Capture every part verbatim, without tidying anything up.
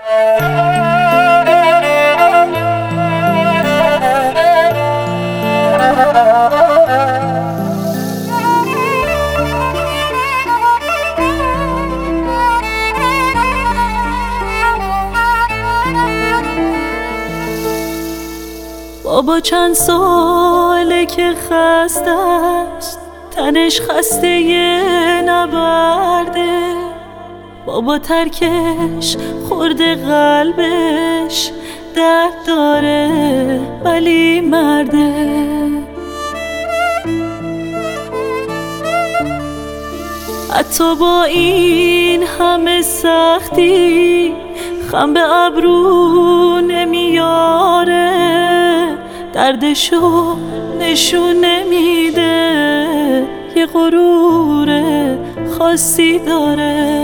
بابا چند ساله که خسته است، تنش خسته یه نبرده. بابا ترکش خورده قلبش درد داره ولی مرده. حتی با این همه سختی خم به ابرو نمیاره، دردشو نشون نمیده، یه غرور خاصی داره.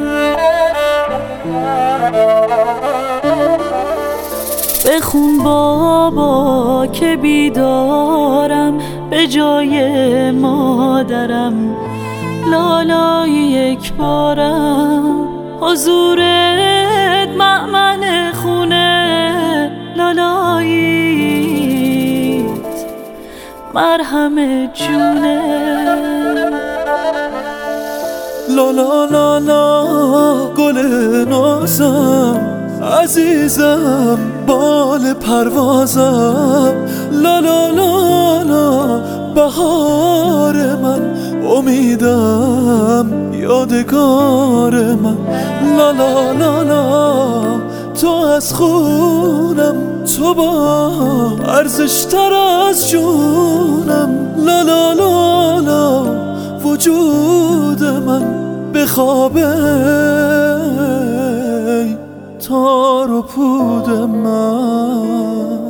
بخون بابا که بیدارم به جای مادرم، لالای یک بارم حضورت مأمن خونه، لالاییت مرهم جونه. لالا لالا گل نازم، عزیزم بال پروازم، لالا لالا بهار من، امیدم یادگار من، لالا لالا تو از خونم، تو با ارزشتر از جونم، لالا لالا وجود من بخوابه تار و پود من.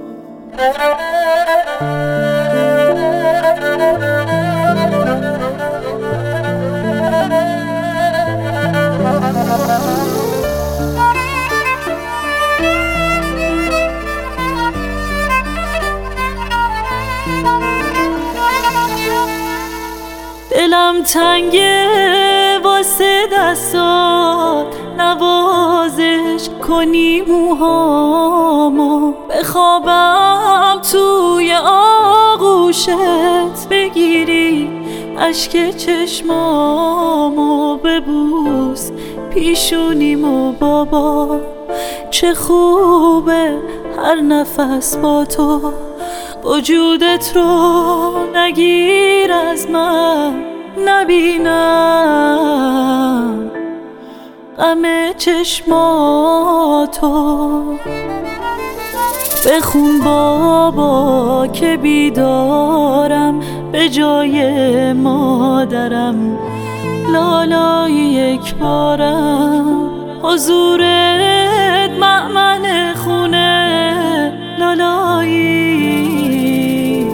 دلم تنگه واسه دستات، نوازش کنی موهامو، بخوابم توی آغوشت، بگیری اشک چشمامو، ببوس پیشونیمو. بابا چه خوبه هر نفس با تو، وجودت رو نگیر از من، نبینم غم چشماتو. بخون بابا که بیدارم به جای مادرم، لالای یک بارم حضورت مأمن خونه، لالاییت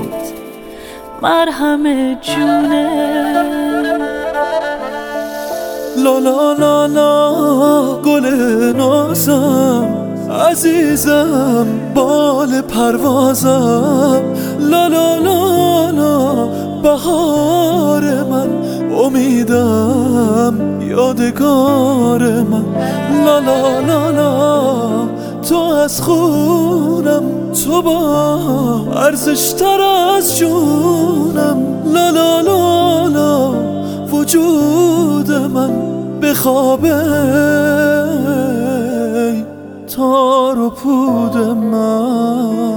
مرهم جونه. لالا لالا گل نازم، عزیزم بال پروازم، لالا لالا بهار من، امیدم یادگار من، لالا لالا تو از خونم، تو با ارزشتر از جونم، لالا لالا وجود من بخوابه تار و پود من.